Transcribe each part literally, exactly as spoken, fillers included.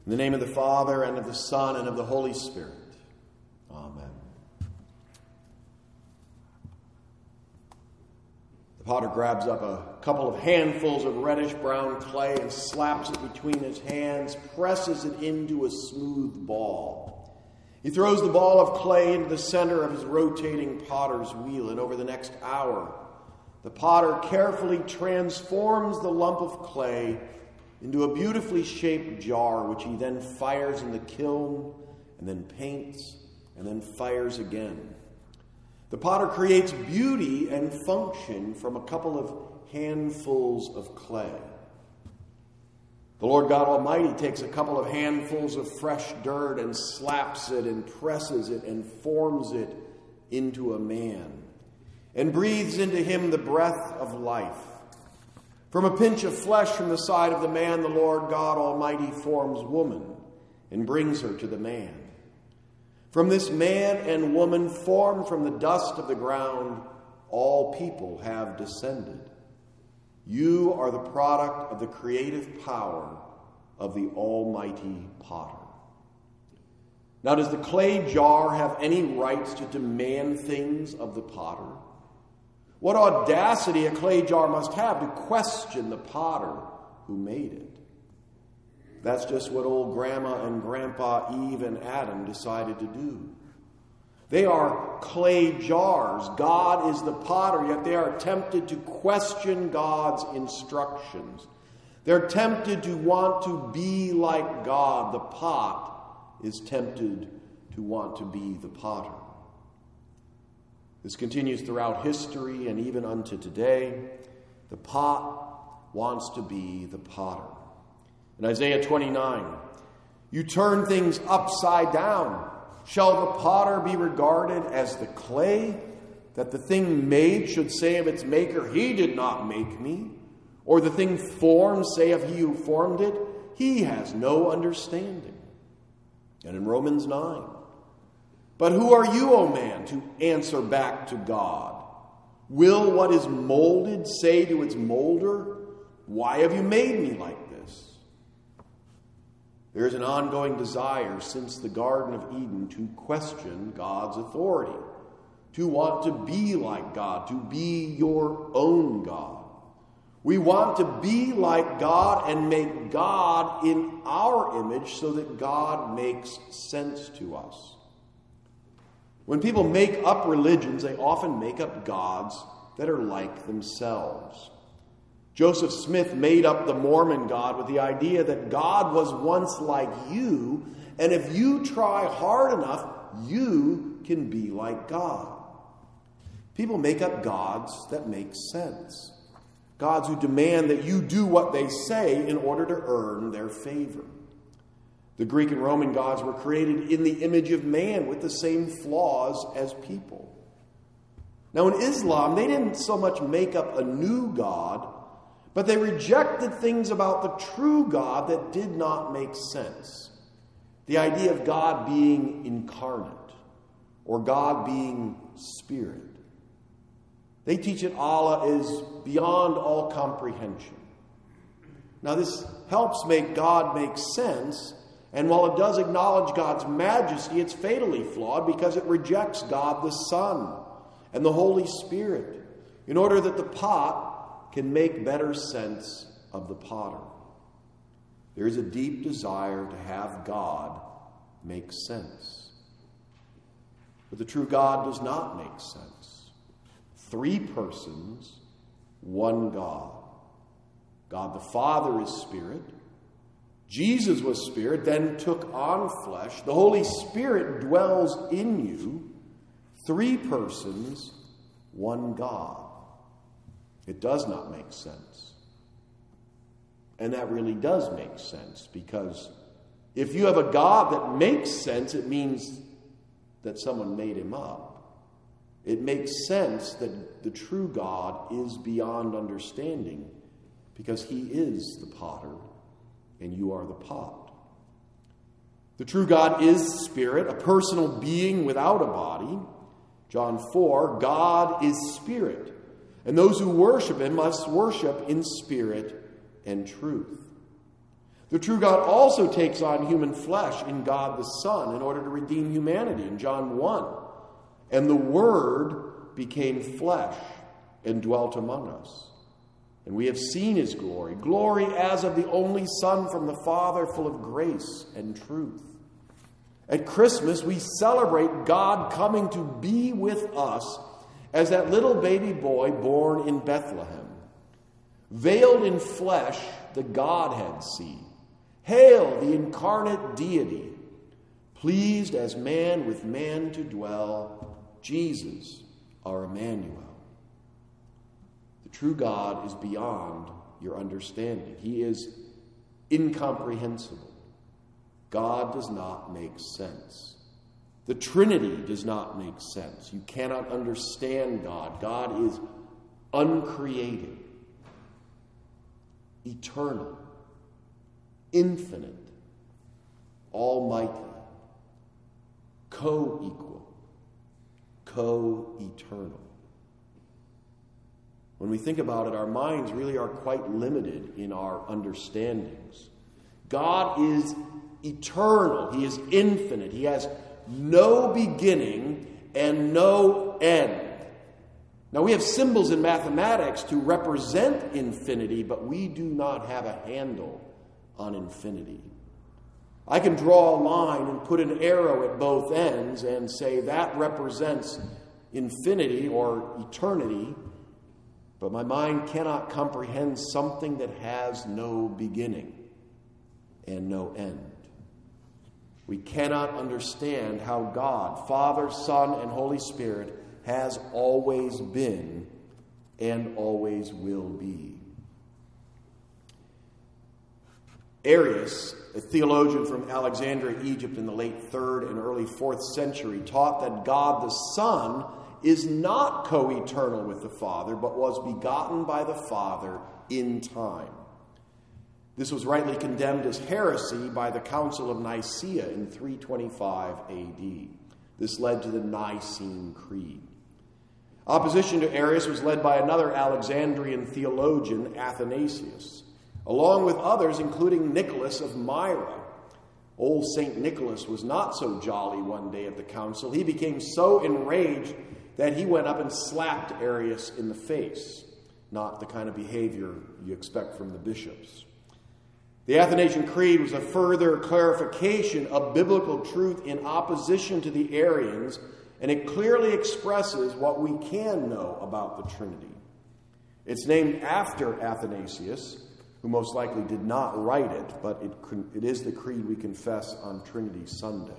In the name of the Father, and of the Son, and of the Holy Spirit. Amen. The potter grabs up a couple of handfuls of reddish-brown clay and slaps it between his hands, presses it into a smooth ball. He throws the ball of clay into the center of his rotating potter's wheel, and over the next hour, the potter carefully transforms the lump of clay into a beautifully shaped jar, which he then fires in the kiln, and then paints, and then fires again. The potter creates beauty and function from a couple of handfuls of clay. The Lord God Almighty takes a couple of handfuls of fresh dirt and slaps it and presses it and forms it into a man, and breathes into him the breath of life. From a pinch of flesh from the side of the man, the Lord God Almighty forms woman and brings her to the man. From this man and woman formed from the dust of the ground, all people have descended. You are the product of the creative power of the Almighty Potter. Now, does the clay jar have any rights to demand things of the potter? What audacity a clay jar must have to question the potter who made it. That's just what old Grandma and Grandpa Eve and Adam decided to do. They are clay jars. God is the potter, yet they are tempted to question God's instructions. They're tempted to want to be like God. The pot is tempted to want to be the potter. This continues throughout history and even unto today. The pot wants to be the potter. In Isaiah twenty-nine, you turn things upside down. Shall the potter be regarded as the clay, that the thing made should say of its maker, he did not make me? Or the thing formed say of he who formed it, he has no understanding. And in Romans nine, but who are you, O man, to answer back to God? Will what is molded say to its molder, why have you made me like this? There is an ongoing desire since the Garden of Eden to question God's authority, to want to be like God, to be your own God. We want to be like God and make God in our image so that God makes sense to us. When people make up religions, they often make up gods that are like themselves. Joseph Smith made up the Mormon God with the idea that God was once like you, and if you try hard enough, you can be like God. People make up gods that make sense. Gods who demand that you do what they say in order to earn their favor. The Greek and Roman gods were created in the image of man with the same flaws as people. Now in Islam, they didn't so much make up a new god, but they rejected things about the true God that did not make sense. The idea of God being incarnate or God being spirit. They teach that Allah is beyond all comprehension. Now this helps make God make sense. And while it does acknowledge God's majesty, it's fatally flawed because it rejects God the Son and the Holy Spirit in order that the pot can make better sense of the potter. There is a deep desire to have God make sense. But the true God does not make sense. Three persons, one God. God the Father is spirit. Jesus was spirit, then took on flesh. The Holy Spirit dwells in you. Three persons, one God. It does not make sense. And that really does make sense, because if you have a God that makes sense, it means that someone made him up. It makes sense that the true God is beyond understanding, because he is the potter and you are the pot. The true God is spirit, a personal being without a body. John four, God is spirit, and those who worship him must worship in spirit and truth. The true God also takes on human flesh in God the Son in order to redeem humanity in John one. And the Word became flesh and dwelt among us. And we have seen his glory, glory as of the only Son from the Father, full of grace and truth. At Christmas, we celebrate God coming to be with us as that little baby boy born in Bethlehem. Veiled in flesh, the Godhead see. Hail, the incarnate deity, pleased as man with man to dwell, Jesus, our Emmanuel. The true God is beyond your understanding. He is incomprehensible. God does not make sense. The Trinity does not make sense. You cannot understand God. God is uncreated, eternal, infinite, almighty, co-equal, co-eternal. When we think about it, our minds really are quite limited in our understandings. God is eternal. He is infinite. He has no beginning and no end. Now, we have symbols in mathematics to represent infinity, but we do not have a handle on infinity. I can draw a line and put an arrow at both ends and say that represents infinity or eternity, but my mind cannot comprehend something that has no beginning and no end. We cannot understand how God, Father, Son, and Holy Spirit has always been and always will be. Arius, a theologian from Alexandria, Egypt in the late third and early fourth century, taught that God the Son is not co-eternal with the Father, but was begotten by the Father in time. This was rightly condemned as heresy by the Council of Nicaea in three twenty-five A D. This led to the Nicene Creed. Opposition to Arius was led by another Alexandrian theologian, Athanasius, along with others, including Nicholas of Myra. Old Saint Nicholas was not so jolly one day at the council. He became so enraged that he went up and slapped Arius in the face. Not the kind of behavior you expect from the bishops. The Athanasian Creed was a further clarification of biblical truth in opposition to the Arians, and it clearly expresses what we can know about the Trinity. It's named after Athanasius, who most likely did not write it, but it, it is the creed we confess on Trinity Sunday.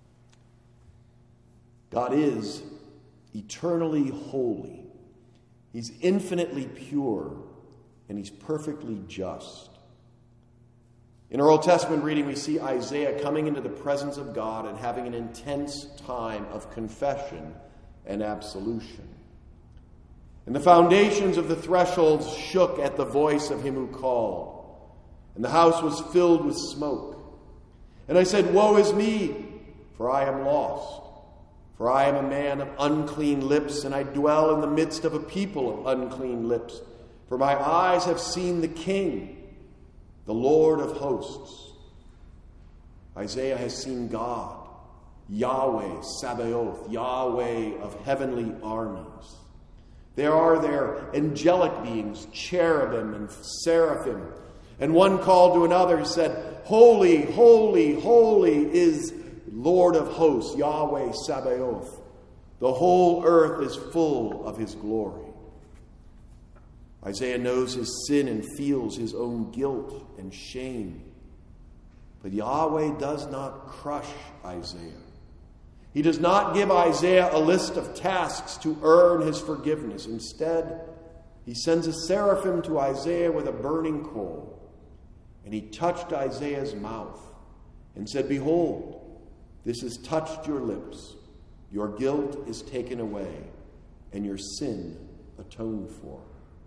God is eternally holy. He's infinitely pure, and he's perfectly just. In our Old Testament reading, we see Isaiah coming into the presence of God and having an intense time of confession and absolution. And the foundations of the thresholds shook at the voice of him who called, and the house was filled with smoke. And I said, "Woe is me, for I am lost. For I am a man of unclean lips, and I dwell in the midst of a people of unclean lips. For my eyes have seen the King, the Lord of hosts." Isaiah has seen God, Yahweh Sabaoth, Yahweh of heavenly armies. There are there angelic beings, cherubim and seraphim. And one called to another and said, "Holy, holy, holy is Lord of hosts, Yahweh Sabaoth. The whole earth is full of his glory." Isaiah knows his sin and feels his own guilt and shame. But Yahweh does not crush Isaiah. He does not give Isaiah a list of tasks to earn his forgiveness. Instead, he sends a seraphim to Isaiah with a burning coal. And he touched Isaiah's mouth and said, "Behold, this has touched your lips. Your guilt is taken away, and your sin atoned for."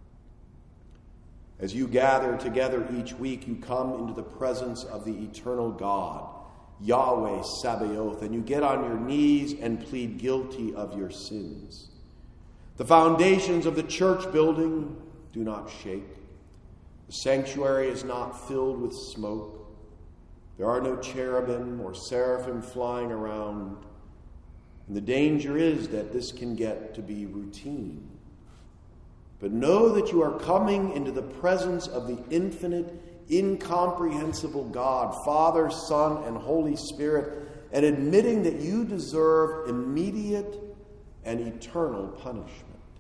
As you gather together each week, you come into the presence of the eternal God, Yahweh Sabaoth, and you get on your knees and plead guilty of your sins. The foundations of the church building do not shake. The sanctuary is not filled with smoke. There are no cherubim or seraphim flying around. And the danger is that this can get to be routine. But know that you are coming into the presence of the infinite, incomprehensible God, Father, Son, and Holy Spirit, and admitting that you deserve immediate and eternal punishment.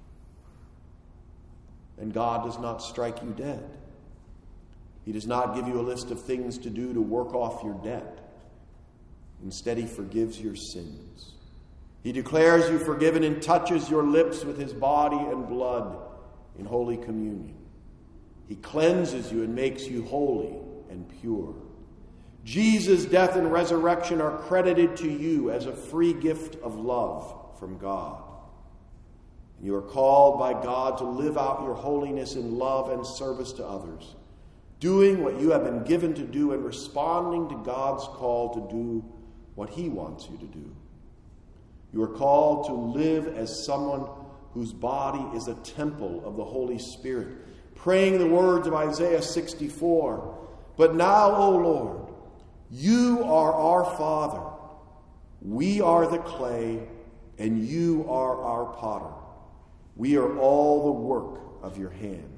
And God does not strike you dead. He does not give you a list of things to do to work off your debt. Instead, he forgives your sins. He declares you forgiven and touches your lips with his body and blood in Holy Communion. He cleanses you and makes you holy and pure. Jesus' death and resurrection are credited to you as a free gift of love from God. You are called by God to live out your holiness in love and service to others, doing what you have been given to do and responding to God's call to do what he wants you to do. You are called to live as someone whose body is a temple of the Holy Spirit, praying the words of Isaiah sixty-four. But now, O Lord, you are our Father. We are the clay, and you are our potter. We are all the work of your hand.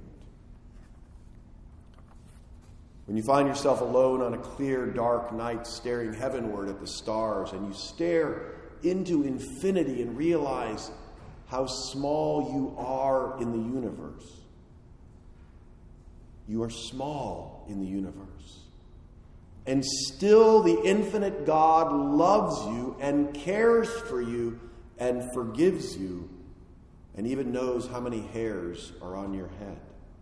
When you find yourself alone on a clear, dark night, staring heavenward at the stars, and you stare into infinity and realize how small you are in the universe. You are small in the universe. And still the infinite God loves you and cares for you and forgives you and even knows how many hairs are on your head.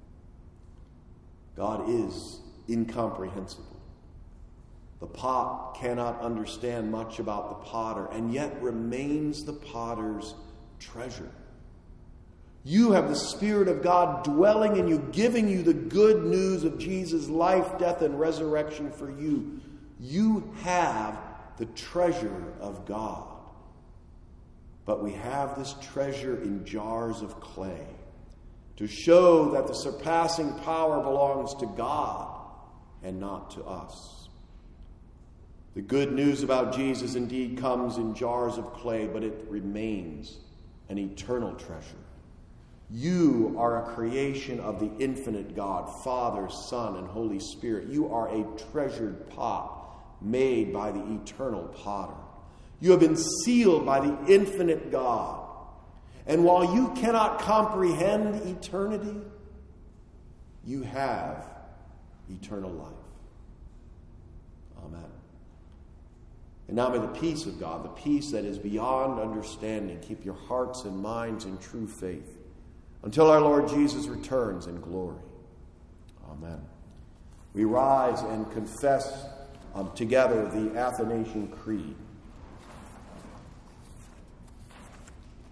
God is incomprehensible. The pot cannot understand much about the potter, and yet remains the potter's treasure. You have the Spirit of God dwelling in you, giving you the good news of Jesus' life, death, and resurrection for you. You have the treasure of God. But we have this treasure in jars of clay to show that the surpassing power belongs to God and not to us. The good news about Jesus indeed comes in jars of clay, but it remains an eternal treasure. You are a creation of the infinite God, Father, Son, and Holy Spirit. You are a treasured pot made by the eternal potter. You have been sealed by the infinite God. And while you cannot comprehend eternity, you have eternal life. Amen. And now may the peace of God, the peace that is beyond understanding, keep your hearts and minds in true faith until our Lord Jesus returns in glory. Amen. We rise and confess um, together the Athanasian Creed.